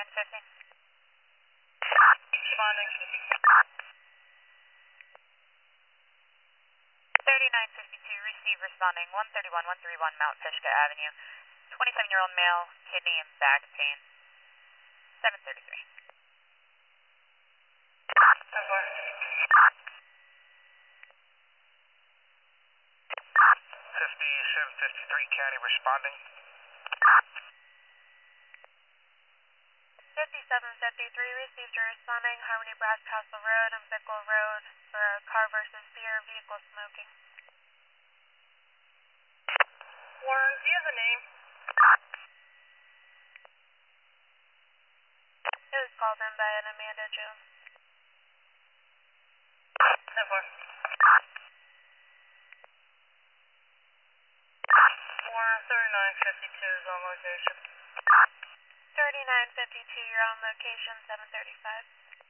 3950. Responding. 3952, receive responding 131 Mount Fishka Avenue. 27-year-old male, kidney and back pain. 733. 5753 County responding. 5753, received a responding Harmony Brass Castle Road and Bickle Road for a car versus beer, vehicle smoking. Warren, do you have a name? It was called in by an Amanda Jones. 10-4. Warren, 3952 is on location. 3952, you're on location, 735.